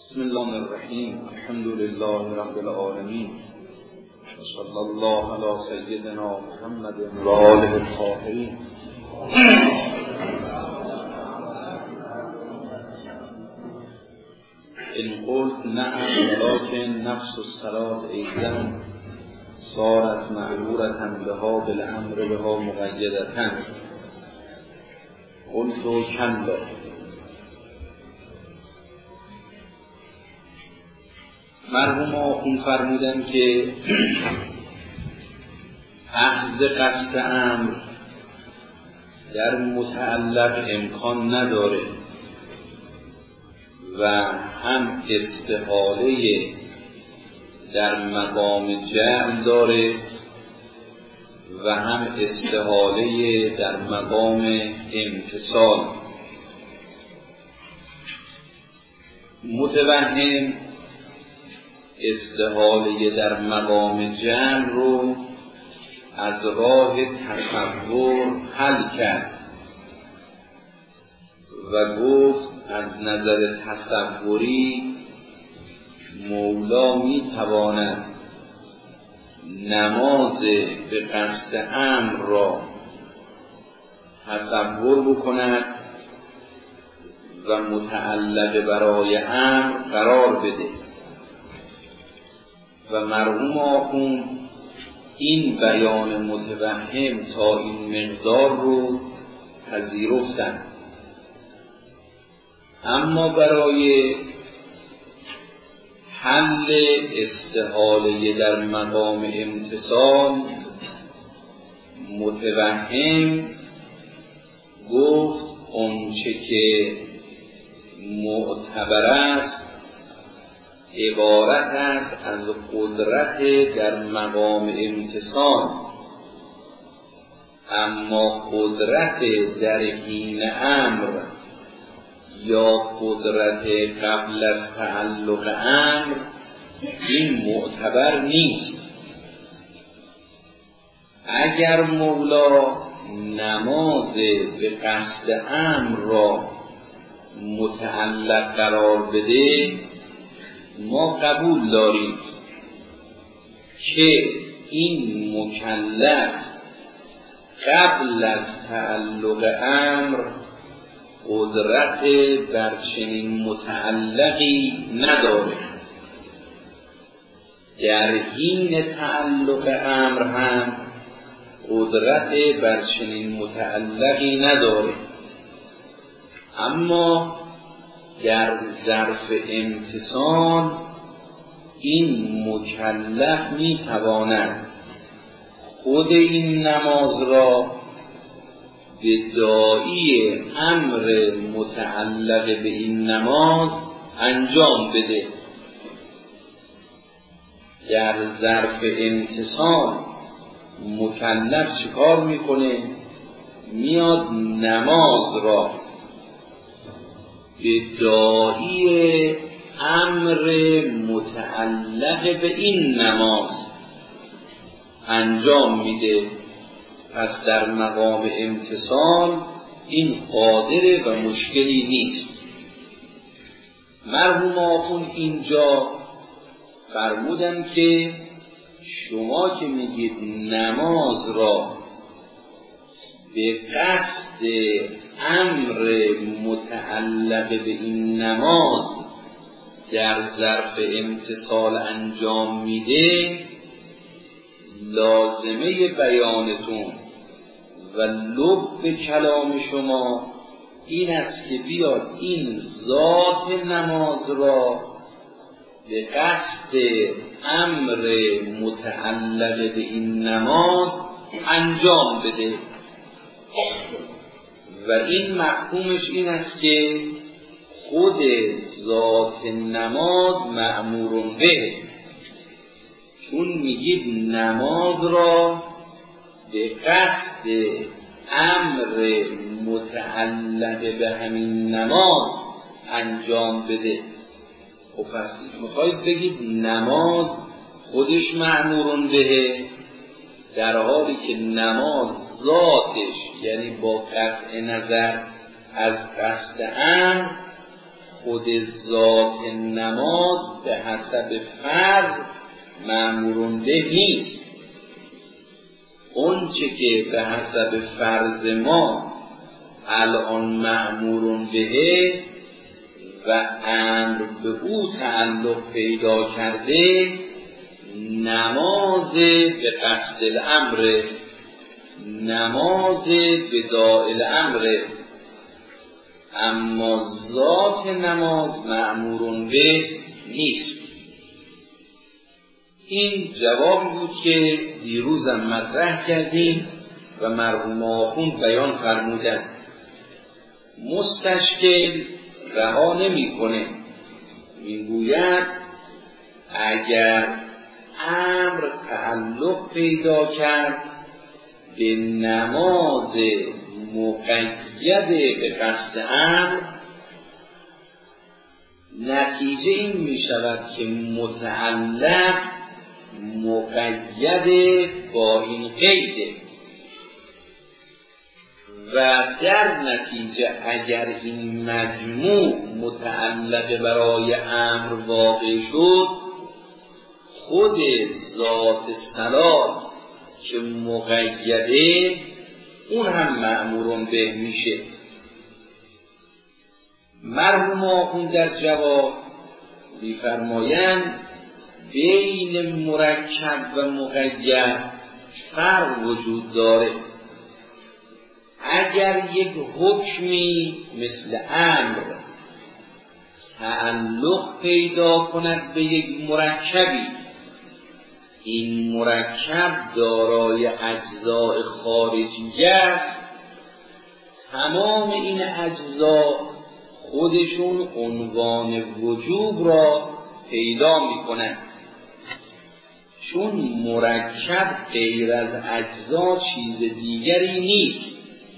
بسم الله الرحیم. الحمد لله رب العالمین و صلی الله علی سیدنا محمد و آله الطاهرین. ان قلت نعم ولكن نفس الصلاة ایضا صارت مأمورة بها بالامر بها مقیدة. قلت کلا. مرحوم آخوند فرمودن که اخذ قصد امر در متعلق امکان نداره و هم استحاله در مقام جعل داره و هم استحاله در مقام امتثال. متوهم استحاله در مقام جمع رو از راه تصور حل کرد و گفت از نظر تصوری مولا میتواند نماز به قصد امر را تصور بکند و متعلق برای امر قرار بده و مرحوم آخوند این بیان متوهم تا این مقدار رو پذیرفتند. اما برای حل استحاله در مقام امتثال متوهم گفت اونچه که معتبر است عبارت است از قدرت در مقام امتثال، اما قدرت در حین امر یا قدرت قبل از تعلق امر این معتبر نیست. اگر مولا نماز به قصد امر را متعلق قرار بده ما قبول داریم که این مکلف قبل از تعلق امر قدرت بر چنین متعلقی نداره، در حین تعلق امر هم قدرت بر چنین متعلقی نداره، اما در ظرف امتثال این مکلف میتواند خود این نماز را به داعی امر متعلق به این نماز انجام بده. در ظرف امتثال مکلف چیکار میکنه؟ میاد نماز را به داعی امر متعلق به این نماز انجام میده. پس در مقام امتثال این قادر و مشکلی نیست. مرحوم آخوند اینجا فرمودن که شما که میگید نماز را به قصد امر متعلق به این نماز در ظرف امتثال انجام میده، لازمه بیانتون و لب کلام شما این است که بیاد این ذات نماز را به قصد امر متعلق به این نماز انجام بده و این مفهومش این است که خود ذات نماز مأمور به، چون میگید نماز را به قصد امر متعلق به همین نماز انجام بده. و پس میخواید بگید نماز خودش مأمور به، در حالی که نماز ذاتش یعنی با قطع نظر از قصد امر خود ذات نماز به حسب فرض مأمورون به نیست. اون چه که به حسب فرض ما الان مأمورون به و امر به او تعلق پیدا کرده نماز به قصد الامر، نماز به داء الامر، اما ذات نماز مأمورون به نیست. این جوابی بود که دیروزم مطرح کردیم و مرحوم آخوند بیان فرمودند. مستشکل رها نمی‌کنه، میگوید اگر امر تعلق پیدا کرد به نماز مقید به قصد امر، نتیجه این می شود که متعلق مقید با این قیده و در نتیجه اگر این مجموع متعلق برای امر واقع شد، خود ذات صلات که مقیده اون هم مأمورون به میشه. مرحوم آخوند در جواب می‌فرمایند بین مرکب و مقید فرق وجود داره. اگر یک حکمی مثل امر تعلق پیدا کند به یک مرکبی، این مرکب دارای اجزاء خارجی است، تمام این اجزا خودشون عنوان وجوب را پیدا میکنند، چون مرکب غیر از اجزا چیز دیگری نیست.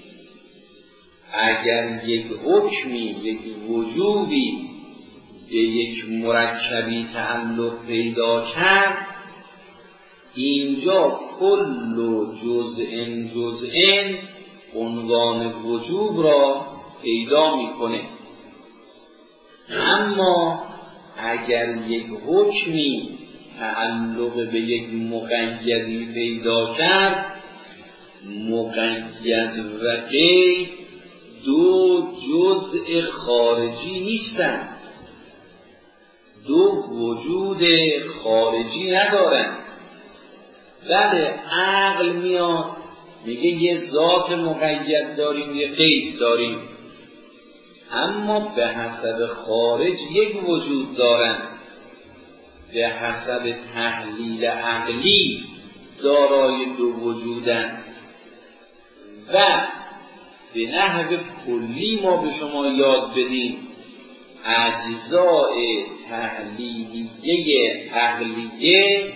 اگر یک حکمی، یک وجوبی به یک مرکبی تعلق پیدا کرد، اینجا کل جزء عنوان وجوب را پیدا میکنه. اما اگر یک حکمی تعلق به یک مقیدی پیدا کرد، مقید و قید دو جزء خارجی نیستند، دو وجود خارجی ندارند. بله، عقل میاد میگه یه ذات مقید داریم، یه قید داریم، اما به حسب خارج یک وجود دارند، به حسب تحلیل عقلی دارای دو وجودند. و به نحو کلی ما به شما یاد بدیم اجزای تحلیلیه عقلیه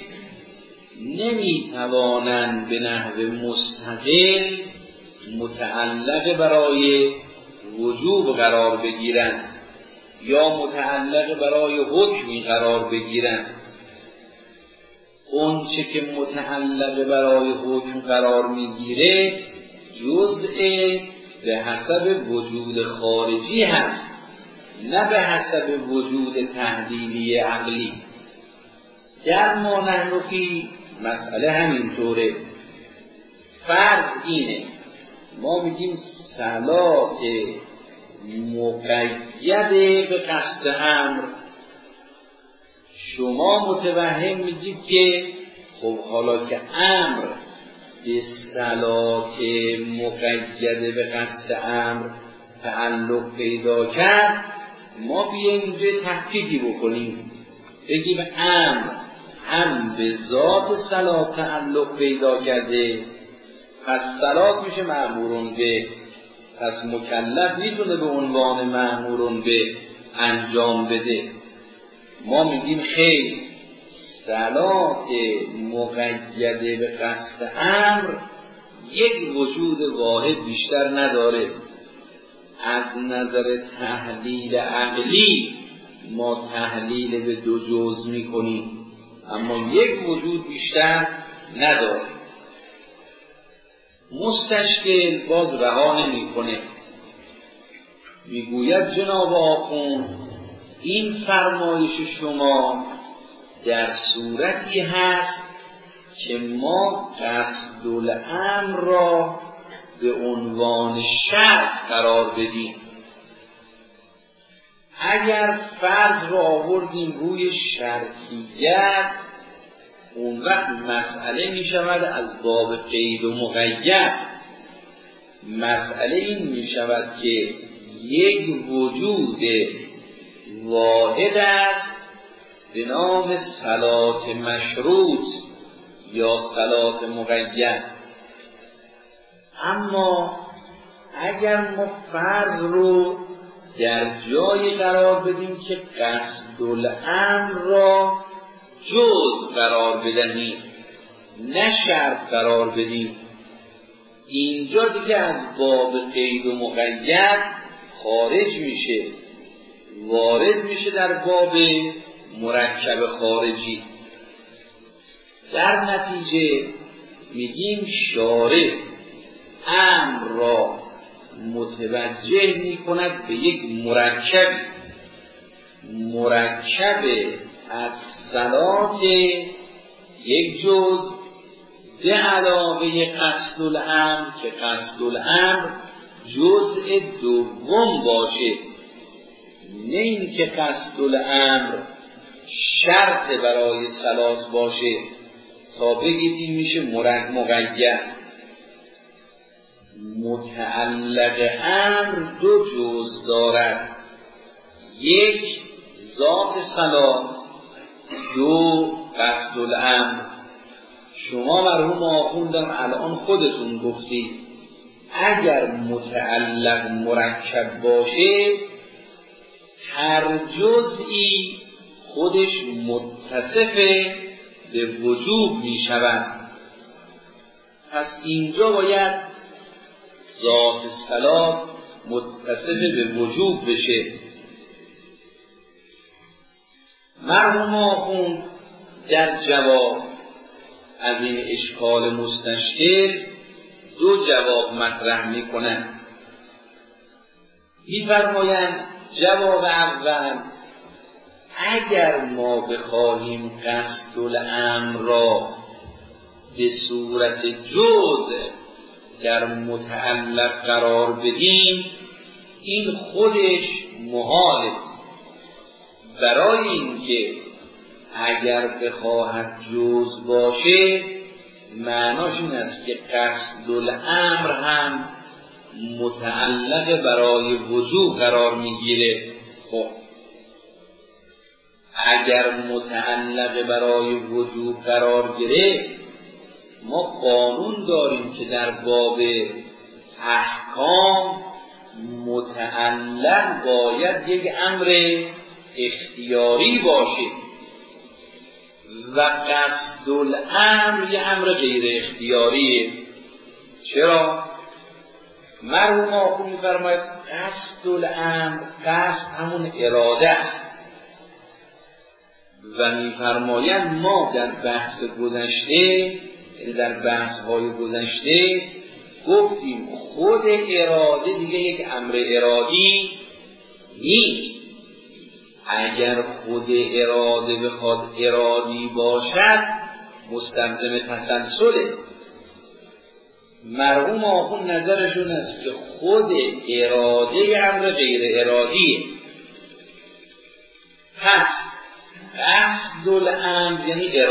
نمیتوانند به نحو مستقل متعلق برای وجوب قرار بگیرند یا متعلق برای حکمی قرار بگیرند. اون چه که متعلق برای حکم قرار میگیره جزء به حسب وجود خارجی هست، نه به حسب وجود تحلیلی عقلی. در ما نحنفی مسئله همینطوره. فرض اینه، ما میگیم صلات مقید به قصد امر، شما متوهم میگید که خب حالا که امر به صلات مقید به قصد امر تعلق پیدا کرد، ما بیاییم به تحقیقی بکنیم، بگیم امر هم به ذات صلات تعلق پیدا کرده، پس صلات میشه مأمورون به، پس مکلف میتونه به عنوان مأمورون به انجام بده. ما میگیم خیر، صلات مقید به قصد امر یک وجود واحد بیشتر نداره. از نظر تحلیل عقلی ما تحلیل به دو جزء میکنیم، اما یک وجود بیشتر نداره. مستشکل باز رها نمیکنه، میگوید جناب آخوند این فرمایش شما در صورتی هست که ما قصد الامر را به عنوان شرط قرار بدیم. اگر فرض را آوردیم روی شرطیت، اون وقت مسئله می شود از باب قید و مقید. مسئله این می شود که یک وجود واحد است به نام صلات مشروط یا صلات مقید. اما اگر ما فرض رو در جای قرار بدیم که قصد الامر را جزء قرار بدهیم، نه شرط قرار بدیم، اینجا دیگه از باب قید و مقید خارج میشه، وارد میشه در باب مرکب خارجی. در نتیجه میگیم شارع امر را متوجه میکند به یک مرکب از صلات یک جزء به علاوه قصد الامر که قصد الامر جزء دوم باشه، نه این که قصد الامر شرط برای صلات باشه تا بگید این میشه مقید. متعلق امر دو جزء دارد، یک ذات صلات، دو قصد الامر. شما مرحوم آخوندم الان خودتون گفتید اگر متعلق مرکب باشه هر جزئی خودش متصف به وجوب می شود. پس اینجا باید ذات صلات متصف به وجوب بشه. مرحوم آخوند در جواب از این اشکال مستشکل دو جواب مطرح می کنند. می فرمایند جواب اول، اگر ما بخواهیم قصد الامر را به صورت جزء در متعلق قرار بدیم این خودش محاله، برای اینکه اگر بخواهد جزء باشه معناش این است که قصد الامر هم متعلق برای وجوب قرار میگیره. خب اگر متعلق برای وجوب قرار گرفت ما قانون داریم که در باب احکام متعلق باید یک امر اختیاری باشه و قصد الامر یک امر غیر اختیاریه. چرا؟ مرحوم آخوند می‌فرماید قصد الامر، قصد همون اراده است و می‌فرمایند ما در بحث گذشته، در بحث‌های گذشته گفتیم خود اراده دیگه یک امر ارادی نیست. اگر خود اراده بخواد ارادی باشد مستلزم تسلسله. مرحوم آخوند نظرشون است که خود اراده امر غیر ارادیه. پس قصد الامر یعنی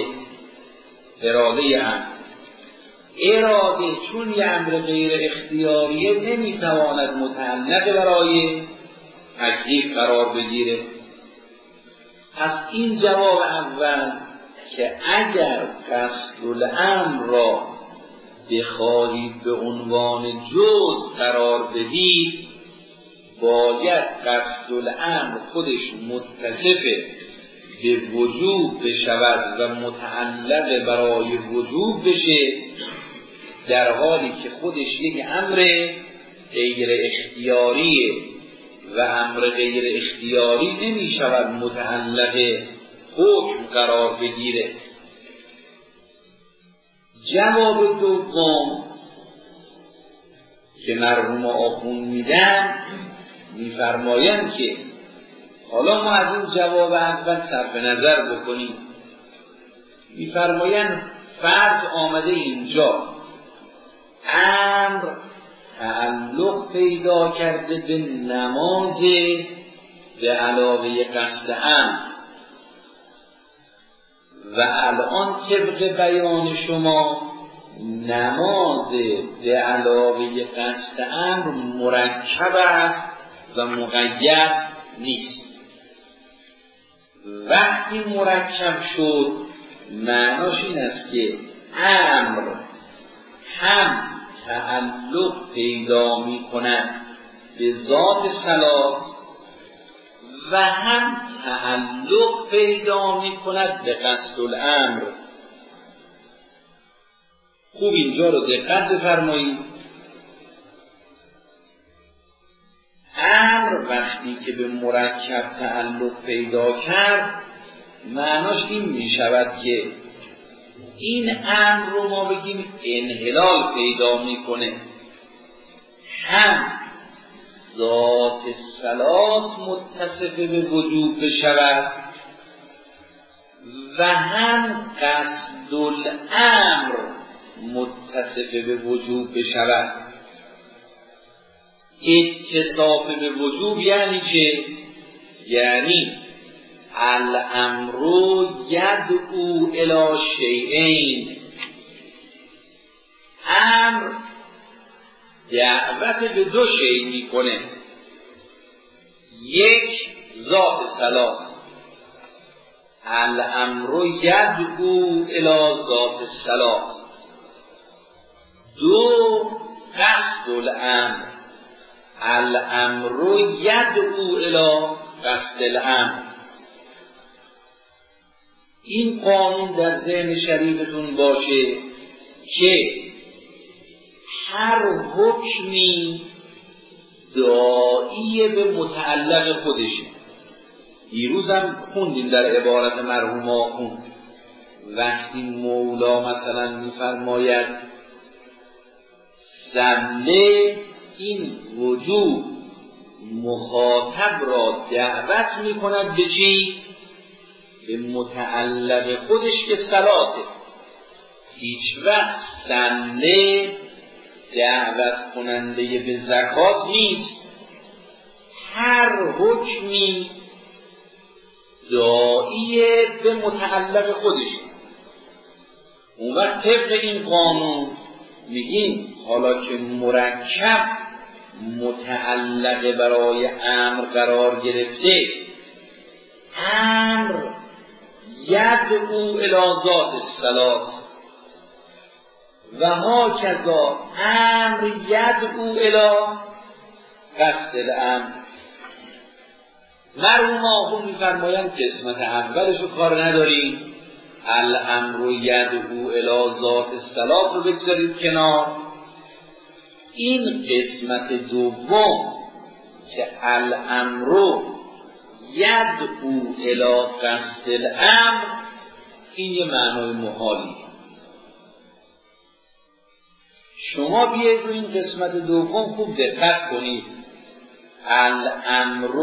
اراده امر. اراده چون یه امر غیر اختیاریه نمیتواند متعلق برای تکلیف قرار بگیره. پس این جواب اول که اگر قصد الامر را بخواهید به عنوان جزء قرار بدید باید قصد الامر خودش متصف به وجوب بشود و متعلق برای وجوب بشه، در حالی که خودش یک امر غیر اختیاریه و امر غیر اختیاری نمی شود متعلق حکم قرار بگیره. جواب دوم که مرحوم آخوند میدن میفرمایند که حالا ما از این جواب اول صرف نظر بکنیم. می‌فرمایند فرض آمده اینجا امر تعلق پیدا کرده به نماز به علاوه قصد امر و الان طبق بیان شما نماز به علاوه قصد امر مرکب است و مقید نیست. وقتی مرکب شد معناش این است که امر هم تعلق پیدا می کند به ذات صلات و هم تعلق پیدا می کند به قصد الامر. خوب اینجا رو دقت بفرمایید. امر وقتی که به مرکب تعلق پیدا کرد معناش این می شود که این امر رو ما بگیم انحلال پیدا میکنه، هم ذات صلات متصف به وجوب بشود و هم قصد الامر متصف به وجوب بشود. اتصاف به وجوب یعنی چه؟ یعنی الامر یدعو الی شیئین، امر دعوت به دو شیء میکنه، یک ذات صلات، الامر یدعو الی ذات صلات، دو قصد الامر، الامر یدعو الی قصد الامر. این قانون در ذهن شریفتون باشه که هر حکمی داعی به متعلق خودشه. دیروز هم خوندیم در عبارت مرحوم آخوند وقتی مولا مثلا میفرماید صله این وجوب مخاطب را دعوت میکند به چی؟ به متعلق خودش که صلاته. هیچ وقت صله دعوت کننده به زکات نیست. هر حکمی داعی به متعلق خودش. اون وقت طبق این قانون میگیم حالا که مرکب متعلق برای امر قرار گرفته، امر یدعو الی ذات الصلات و هاکذا امر یدعو الی قصد الامر. مرحوم آخوند می‌فرمایند قسمت اولش رو کار نداریم، الامر یدعو الی ذات الصلات رو بگذارید کنار. این قسمت دوم که الامر یدعو الی قصد الامر، این یه معنای محالی. شما بیاید رو این قسمت دوم خوب دقت کنید. الامر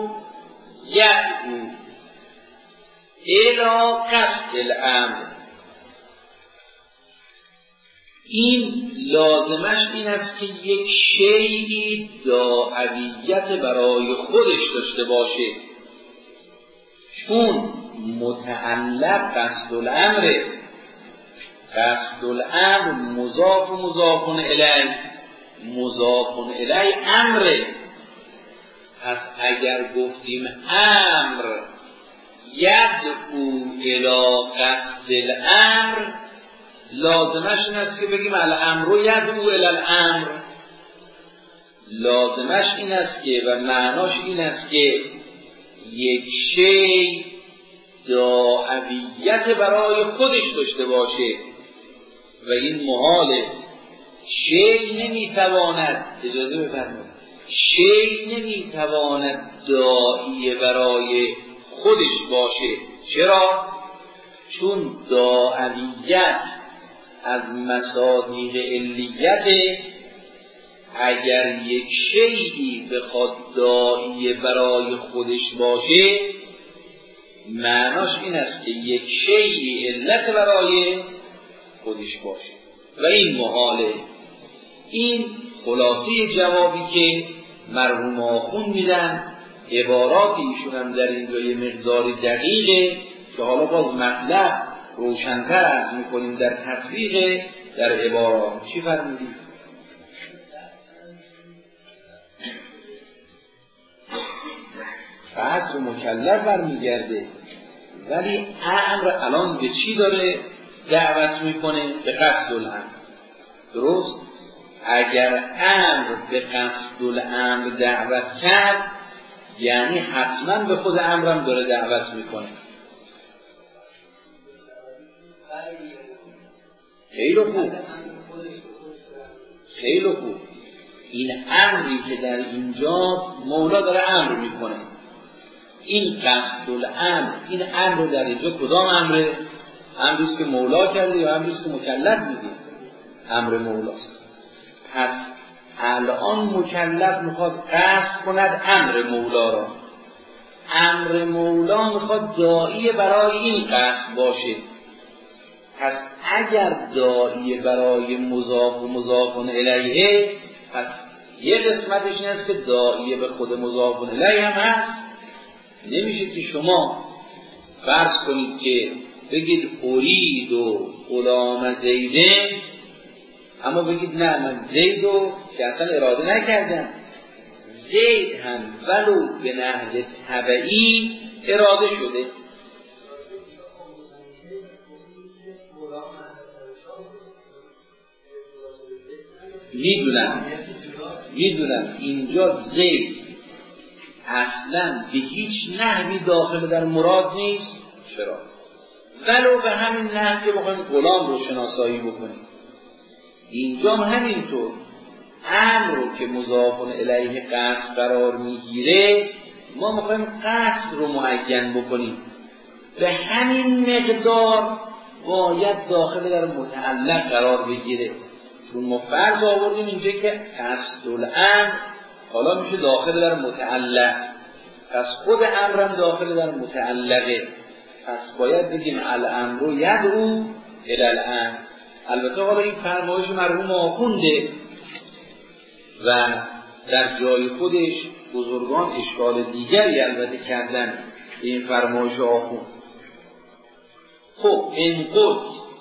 یدعو الی قصد الامر، این لازمش این است که یک شیئی داعیت برای خودش داشته باشه، چون متعلق قصد الامره. قصد الامر مضاف و مضاف الیه، مضاف الیه امره. پس اگر گفتیم امر یدعو الی قصد الامر، لازمش این است که بگیم الامر یدعو الی الامر. لازمش این است که و معناش این است که یک شی داعیت برای خودش داشته باشه و این محاله. شی نمیتواند، اجازه بفرمایید، شی نمیتواند داعی برای خودش باشه. چرا؟ چون داعیت از مصادیق علیت اگر یک شیئی بخواد داعی برای خودش باشه، معناش این است که یک شیئی علت برای خودش باشه و این محاله. این خلاصه جوابی که مرحوم آخوند میدن. عبارات ایشون هم در اینجا یه مقداری دقیقه که حالا باز مطلب روشن‌تر عرض میکنیم در تطبیق در عبارات. چی فرمودید؟ قصد مکلف برمیگرده، ولی امر الان به چی داره دعوت میکنه؟ به قصد الامر. درست؟ اگر امر به قصد الامر دعوت کرد، یعنی حتما به خود امرم داره دعوت میکنه. خیلی خوب، خیلی خوب. این امری که در اینجاست مولا داره امر میکنه. این قصد الامر، این امر در اینجا کدام امره؟ امریست که مولا کرده یا امریست که مکلف میده؟ امر مولاست. پس الان مکلف میخواد قصد کند امر مولا را. امر مولا میخواد داعی برای این قصد باشه. پس اگر داعی برای مضاف و مضاف الیه، پس یه قسمتش این است که داعی به خود مضاف الیه هم هست. نمیشه که شما فرض کنید که بگید ارید و غلام زیده، اما بگید نه من زیدو که اصلا اراده نکردم. زید هم ولو به نحو تبعی اراده شده. میدونم اینجا زید اصلا به هیچ نحوی داخل در مراد نیست. چرا؟ ولو به همین نحو که بخوایم غلام رو شناسایی بکنیم، اینجا هم همینطور امر رو که مضاف الیه قصد قرار میگیره، ما میخوایم قصد رو معین بکنیم، به همین مقدار باید داخل در متعلق قرار بگیره. چون ما فرض آوردیم اینجا که قصد الامر حالا میشه داخل در متعلق، پس خود امرم داخل در متعلقه. پس باید بگیم الامر یدعو الی الامر. البته حالا این فرمایش مرحوم آخونده و در جای خودش بزرگان اشکال دیگری البته کردن این فرمایش آخوند. خب این قد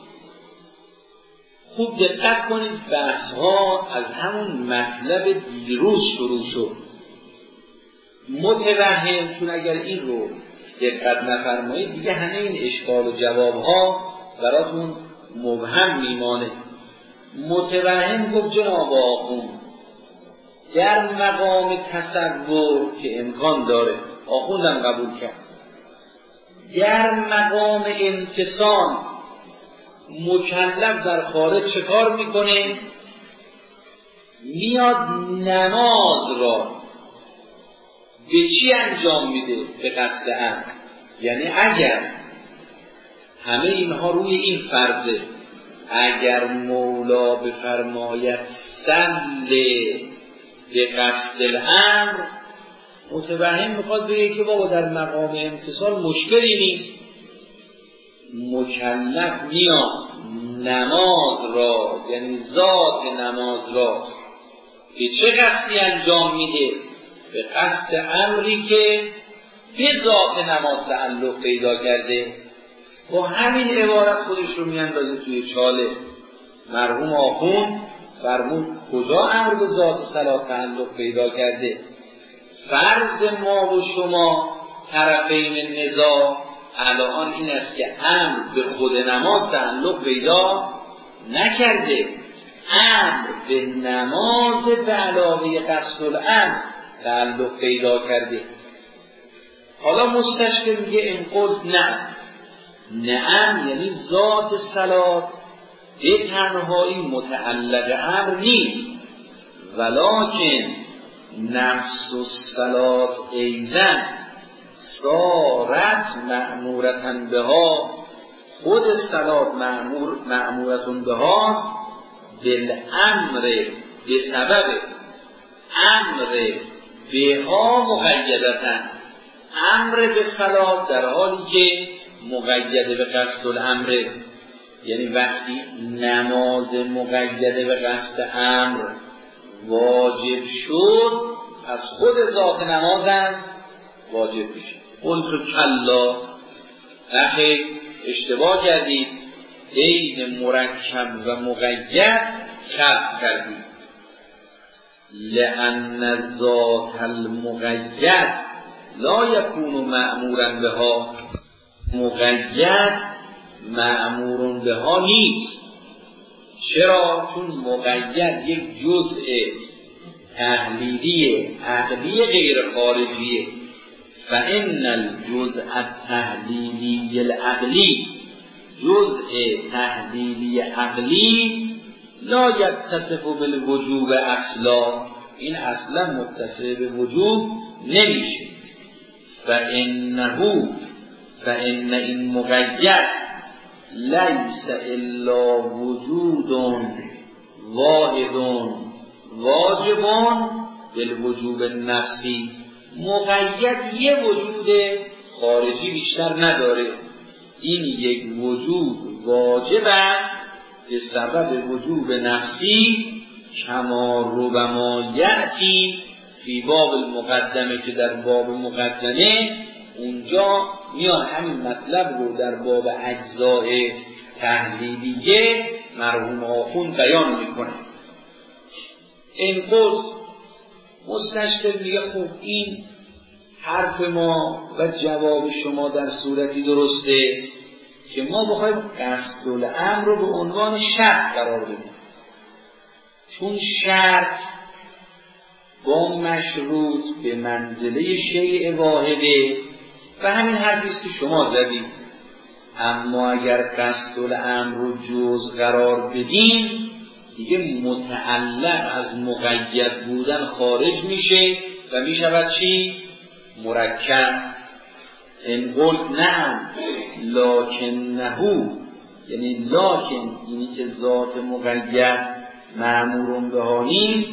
خوب دقت کنید، بحث ها از همون مطلب دیروز شروع شد. متوهم، چون اگر این رو دقت نفرمایید دیگه همه این اشکال و جواب ها براتون مبهم میمانه. متوهم گفت جناب آخوند در مقام تصور که امکان داره، آخوندم قبول کرد، در مقام امتصال مکلف در خارج چه کار میکنه؟ میاد نماز را به چی انجام میده؟ به قصد امر. یعنی اگر همه اینها روی این فرضه، اگر مولا بفرماید صل به قصد الامر، متوهم میخواد بگه که بابا در مقام امتصال مشکلی نیست، مکلف میاد نماز را، یعنی ذات نماز را به چه قصدی انجام میده؟ به قصد امری که به ذات نماز تعلق پیدا کرده. با همین عبارت خودش رو میاندازه توی چاله. مرحوم آخوند فرمود کجا امر به ذات صلات تعلق پیدا کرده؟ فرض ما و شما طرفین نزاع الان این است که امر به خود نماز تعلق پیدا نکرده، امر به نماز به علاوه قصد الامر تعلق پیدا کرده. حالا مستشکل میگه این قلت نعم، یعنی ذات صلات به تنهایی متعلق امر نیست، ولکن نفس الصلات ایضا صارت مأمورتن بها، خود صلات مأمورتن بهاست بالامر به سبب امر بها مقیدتن، امر به صلاة در حالی که مقیده به قصد الامر، یعنی وقتی نماز مقیده به قصد امر واجب شد از خود ذات نمازم واجب میشه. قلت کلا، نخیر اشتباه کردید، بین مرکب و مقید فرق کردید. لأن ذات المقید لا یکون مأمورا بها، مقید مأمور بها نیست. چرا؟ چون مقید یک جزء تحلیلی عقلی غیر خارجیه. فإن الجزء التحلیلی العقلی، جزء تحلیلی عقلی لا یتصف بالوجوب اصلا، این اصلا متصف به وجوب نمیشه. فإن این مقید لیس الا وجود واحد واجب بالوجوب النفسی، مقید یه وجود خارجی بیشتر نداره، این یک وجود واجب است به سبب وجوب نفسی، کما ربما یأتی فی باب المقدمه، که در باب مقدمه اونجا میان همین مطلب رو در باب اجزاء تحلیلیه مرحوم آخوند بیان میکنه. این قول مستشکل میگه خب این حرف ما و جواب شما در صورتی درسته که ما بخوایم قصد الامر رو به عنوان شرط قرار بدیم، چون شرط با مشروط به منزله شیء واحده و همین حرفیست که شما زدید. اما اگر قصد الامر رو جز قرار بدیم دیگه متعلق از مقید بودن خارج میشه و میشود چی؟ مرکب. این قلت نعم لکنهو، یعنی لکن اینی که ذات مقید مأمور بها نیست،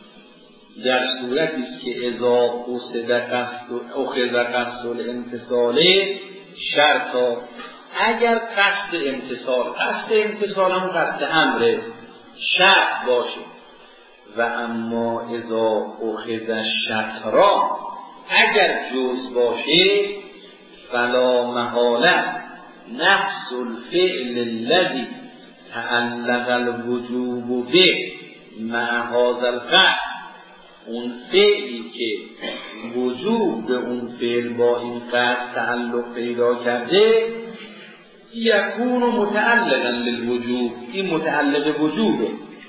در صورتی است که اذا اخذ قصد الامتصال شرطا، اگر قصد امتصال هم قصد امره شرط باشه، و اما اذا اخذ شطرا، اگر جز باشه، فلا محاله نفس الفعل الذي تعلق الوجوب به مع هذا القصد، اون فعلی که وجوب به اون فعل با این قصد تعلق پیدا کرده، یکون متعلقا بالوجوب، این متعلق وجوبه.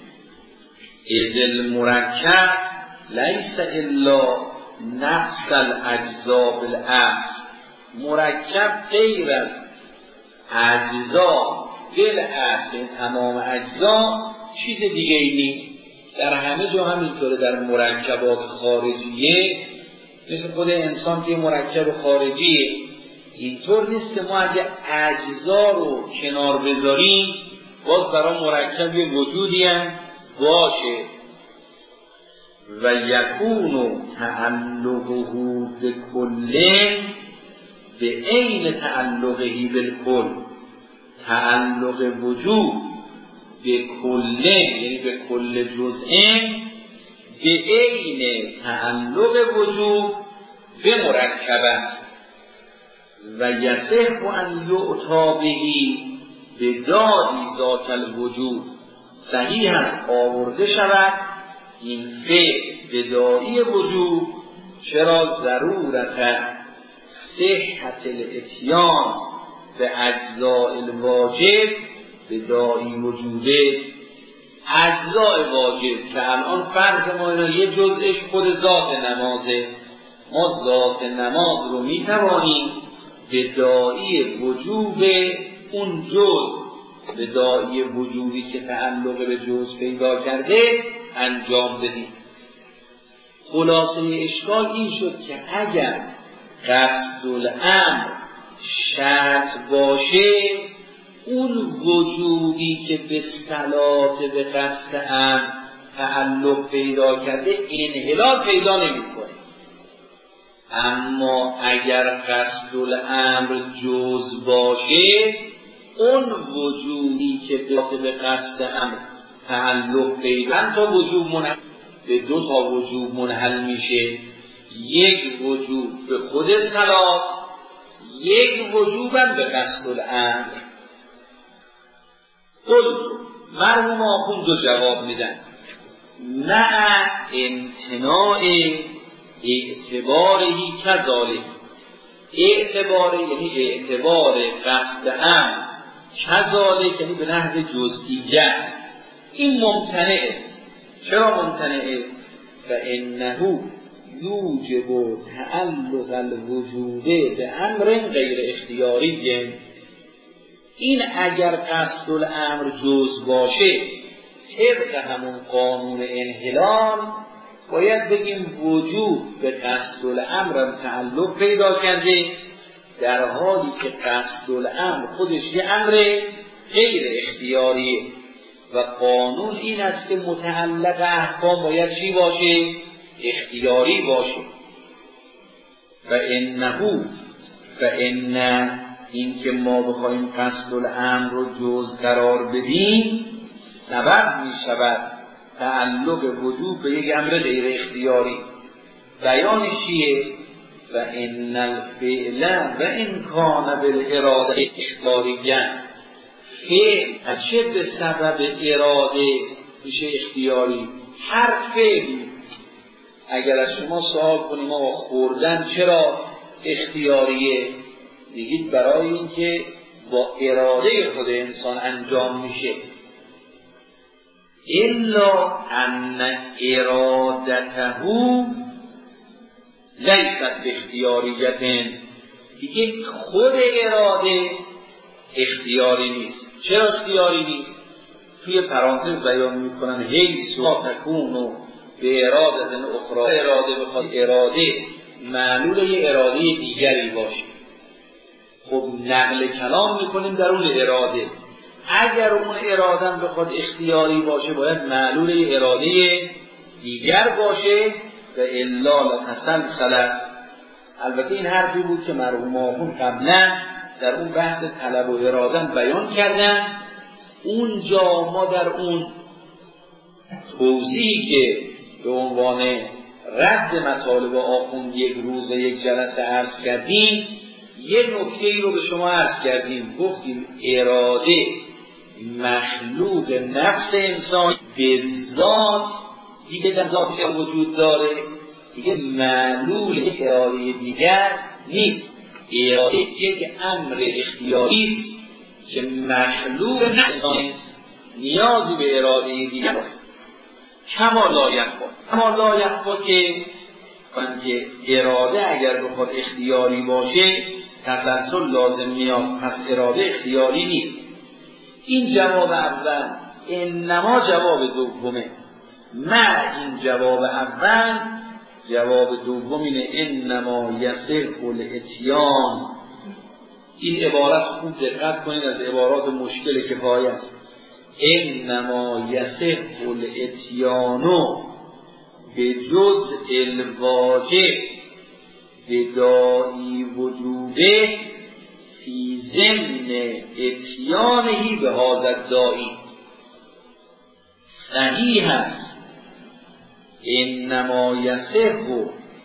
اذ المرکب لیس الا نفس الاجزاء بالاصل، مرکب غیر از اجزا بالاصل، تمام اجزا چیز دیگه ای نیست. در همه جا همینطوره، در مرکبات خارجیه مثل خود انسان که مرکب خارجیه، اینطور نیست که ما اگه اجزا رو کنار بذاریم باز برای مرکب یه وجودی هم باشه. و یکون تعلقه بکل به عین تعلقه بالکل، تعلق وجود به کله یعنی به کل جزئه به عین تعلق وجود به مرکب است. و یصح ان یعطا بهی به دادی ذات الوجود، صحیح است آورده شود این فعل به دایی وجود. چرا؟ ضرورت صحت الاتیان به اجزاء الواجب به دایی وجوده. اجزاء واجب که الان فرض ما اینا یه جزءش خود ذات نمازه، ما ذات نماز رو میتوانیم به دایی وجوب اون جزء، به دایی وجوبی که تعلق به جزء پیدا کرده انجام بدیم. خلاصه اشکال این شد که اگر قصد الامر شرط باشه، اون وجوبی که به صلات به قصد امر تعلق پیدا کرده انحلال پیدا نمی‌کنه. اما اگر قصد الامر جز باشه، اون وجودی که به قصد امر تعلق پیدا تا وجود منحل به دو تا وجود منحل میشه. یک وجود به خود صلات، یک وجود هم به قصد الامر. مرحوم آخوند دو جواب میدن. مع امتناع اعتبارهی کذالک، یعنی اعتبار قصد امر، کذالک یعنی به نحو جزئیه، این ممتنعه. چرا ممتنعه؟ فانه یوجب تعلق الوجود به امر غیر اختیاری. این اگر قصد الامر جز باشه، طبق همون قانون انحلال باید بگیم وجود به قصد الامر تعلق پیدا کرده، در حالی که قصد الامر خودش یه امر غیر اختیاریه و قانون این است که متعلق احکام باید چی باشه؟ اختیاری باشه. فإن این که ما بخوایم قصد الامر رو جز قرار بدیم سبب می شود تعلق وجود به یک امر غیر اختیاری. بیانش چیه؟ فإن الفعل و ان کان بالاراده اختیاریه، فعل چه به سبب اراده میشه اختیاری؟ هر فعلی اگر از شما سوال کنیم آقا خوردن چرا اختیاریه؟ دیگید برای اینکه با اراده خود انسان انجام میشه. الا ان ارادته لیست باختیاریه، دیگه خود اراده اختیاری نیست. چرا اختیاری نیست؟ توی پرانتز بیان میکنن حیث تکون و به اراده اخرى، اراده بخواد اراده معلول یه اراده دیگری باشه. خب نقل کلام میکنیم در اون اراده، اگر اون اراده بخواد اختیاری باشه باید معلول اراده دیگر باشه و الا لتسلسل. البته این حرفی بود که مرحوم آخوند قبلا در اون بحث طلب و اراده بیان کردن. اونجا ما در اون توضیحی که به عنوان رد مطالب آخوند یک روز و یک جلسه عرض کردیم، یه نکته‌ای رو به شما عرض کردیم. گفتیم اراده مخلوق نفس انسان به ذات دیگه در ذات وجود داره، دیگه معلول اراده دیگر نیست. اراده یک امر اختیاری است که مخلوق نفس انسان نیازی به اراده دیگر داره. کما لا یخفا که اراده اگر بخواد اختیاری باشه تسلسل لازم میاد، پس اراده اختیاری نیست. این جواب اول. انما جواب دومه. مع این جواب اول، جواب دوم اینه انما یصح الاتیان. این عبارت خوب دقت کنید، از عبارات مشکل کفایه است. انما یصح الاتیان به جزء الواجب بداعی وجوده فی ضمن اتیانهی به هذا الداعی. صحیح است انما یصح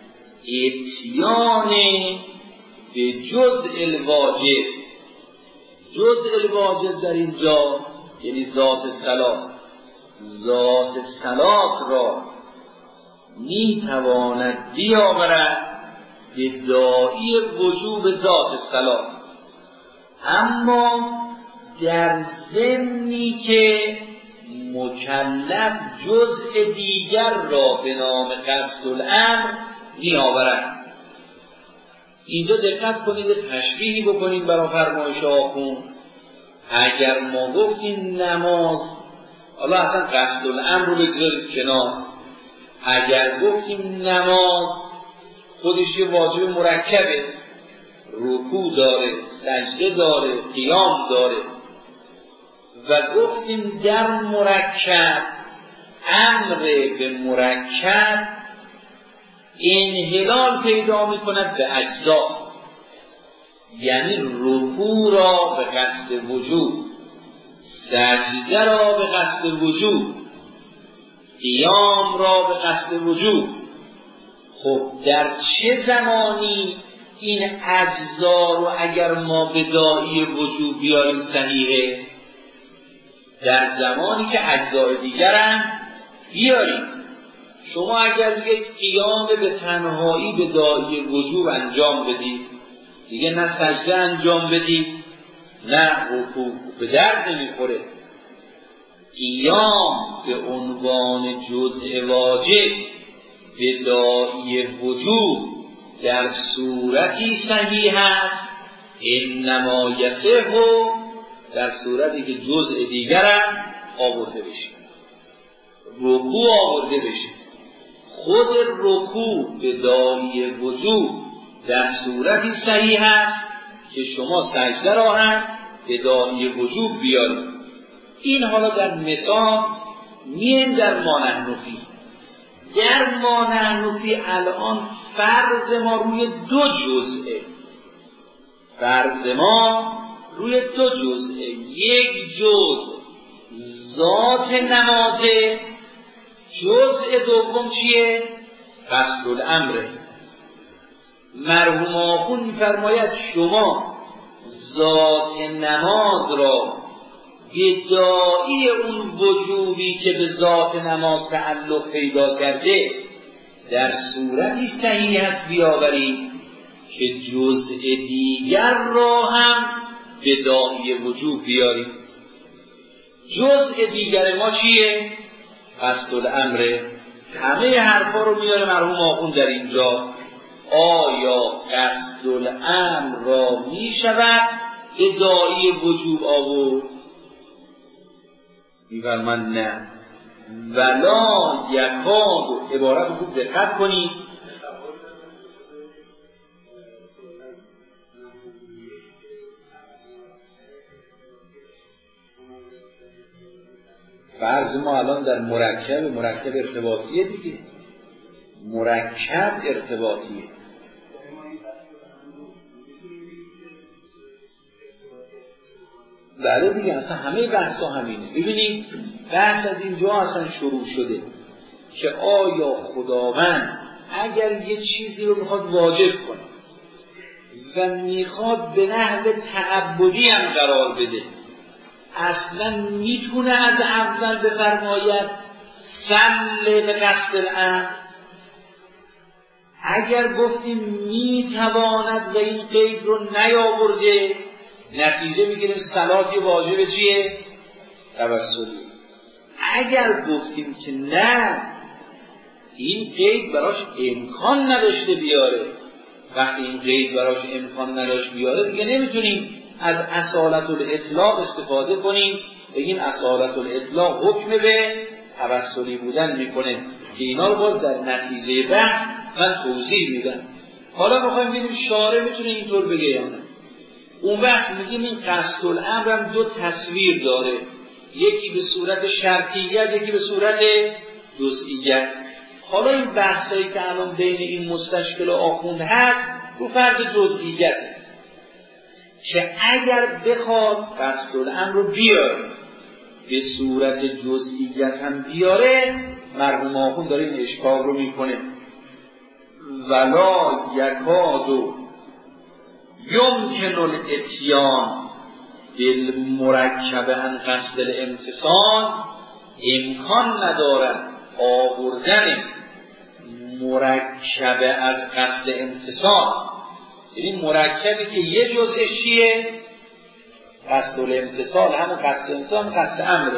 اتیان به جزء الواجب. جزء الواجب در اینجا یعنی ذات صلاح. ذات صلاح را می تواند بیاورد به داعی وجوب ذات صلاح، اما در ضمنی که مکلف جزء دیگر را به نام قصد الامر می آورد. اینجا دقت کنید، تشبیهی بکنیم برای فرمایش آخوند. اگر ما گفتیم نماز، حالا اصلا قصد الامر رو بگذارید کنار، اگر گفتیم نماز خودش یه واجب مرکبه، رکوع داره، سجده داره، قیام داره، و گفتیم در مرکب امر به مرکب انحلال پیدا می کند به اجزا، یعنی رکوع را به قصد وجود، سجده را به قصد وجود، قیام را به قصد وجود. خب در چه زمانی این اجزا رو اگر ما به داعی وجود بیاریم صحیحه؟ در زمانی که اجزای دیگر هم بیاریم. شما اگر یک قیام به تنهایی به داعی وجود انجام بدید، دیگه نه سجده انجام بدید نه رکوع، به درد نمیخوره. قیام به عنوان جزء واجب به داعی وجود در صورتی صحیح است انما یصح، در صورتی که جزء دیگر هم آورده بشه، رکوع آورده بشه. خود رکوع به داعی وجود در صورتی صحیح است که شما سجده را هم به داعی وجود بیارید. این حالا در مثال مین در ما نحن فیه. در ما نحن فیه الان فرض ما روی دو جزئه. فرض ما روی دو جزئه. یک جزء ذات نمازه، جزء دوم چیه؟ قصد الامره. مرحوم آخوند می‌فرماید شما ذات نماز را به داعی اون وجوبی که به ذات نماز تعلق پیدا کرده در صورتی صحیح است بیاورید که جزء دیگر را هم به داعی وجوب بیارید. جزء دیگر ما چیه؟ قصد الامر. همه حرفا رو میاره مرحوم آخوند در اینجا. آیا قصد الامر را می شود به داعی وجوب آورد؟ میفرماید نه. ولا یکاد، عبارت رو خوب دقت کنید. فرض ما الان در مرکب ارتباطیه دیگه، مرکب ارتباطیه. بله دیگه، اصلا همه بحث ها همینه. ببینید بحث از اینجا اصلا شروع شده که آیا خداوند اگر یه چیزی رو میخواد واجب کنه و میخواد به نحو تعبدی هم قرار بده، اصلا میتونه از اول بفرماید صل به قصد الامر؟ اگر گفتیم میتواند و این قید رو نیاورده، نتیجه میگیریم صلات واجب چیه؟ توسلی. اگر گفتیم که نه، این قید براش امکان نداشته بیاره، وقتی این قید براش امکان نداشت بیاره دیگه نمیتونیم از اصالت الاطلاق استفاده کنیم، بگیم اصالت الاطلاق حکم به توسلی بودن میکنه که اینا رو باز در نتیجه بحث من توضیح میدم. حالا میخوایم ببینیم شارع میتونه اینطور بگه یا نه. اون وقت میگیم این قصد الامر هم دو تصویر داره، یکی به صورت شرطیت، یکی به صورت جزئیت. حالا این بحثایی که الان بین این مستشکل و آخوند هست رو فرض جزئیت، که اگر بخواد قصد الامر رو بیاره به صورت جزئیت هم بیاره، مرحوم آخوند داره این اشکال رو میکنه. ولا یکاد یمکن الاتیان بالمرکب عن قصد الامتصال، امکان ندارد آوردن مرکب از قصد امتصال، یعنی مرکبی که یه جزءش چیه؟ قصد الامتصال، همون قصد امتصال قصد امره.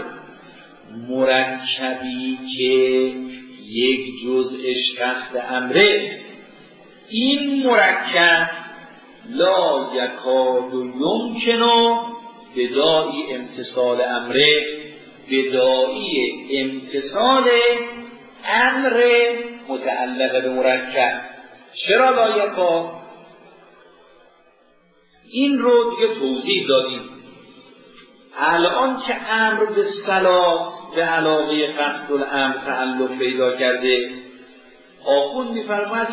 مرکبی که یک جزءش قصد امره، این مرکب لا یکاد یمکنو بداعی امتصال امره، بداعی امتصال امر متعلق به مرکب. چرا لا یکاد؟ این رو دیگه توضیح دادیم. الان که امر به صلات به علاوه قصد الامر تعلق پیدا کرده، آخوند می‌فرماید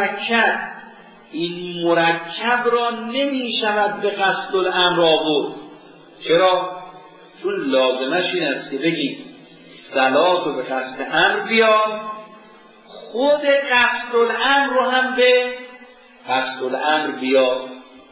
این مرکب را نمی شود به قصد الامر آورد. چرا؟ چون لازمش این است که بگیم صلات رو به قصد امر بیار، خود قصد الامر رو هم به قصد الامر بیار.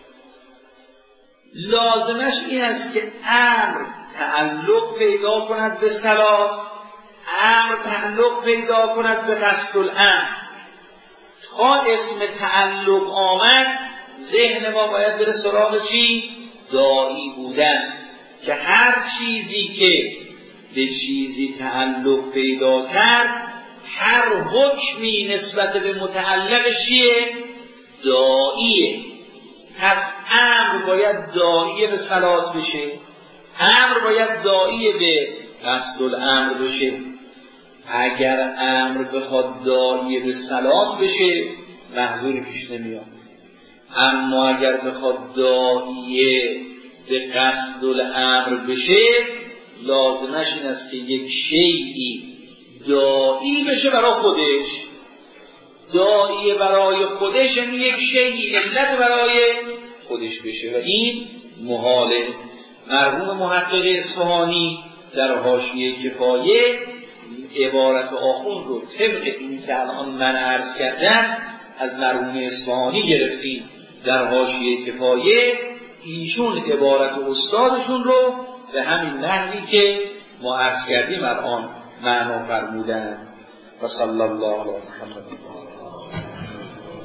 لازمش این است که امر تعلق پیدا کند به صلات، امر تعلق پیدا کند به قصد الامر. تا اسم تعلق آمد ذهن ما باید بره سراغ چی؟ داعی بودن، که هر چیزی که به چیزی تعلق پیدا کرد هر حکمی نسبت به متعلقش چیه؟ داعیه. پس امر باید داعی به صلات بشه، امر باید داعی به قصد الامر بشه. اگر امر بخواد داعی به صلات بشه محظوری پیش نمیاد، اما اگر بخواد داعی به قصد الامر بشه لازمش این است که یک شیئی داعی بشه برای خودش. داعی برای خودش یعنی یک شیئی علت برای خودش بشه و این محاله. مرحوم محقق اصفهانی در حاشیه کفایه عبارت آخوند رو طبق این که الان من عرض کردم از مرحوم اصفهانی گرفتیم در حاشیه کفایه. ایشون عبارت استادشون رو به همین نحوی که ما عرض کردیم الان معنا فرمودن. و صلی الله علیه و سلم.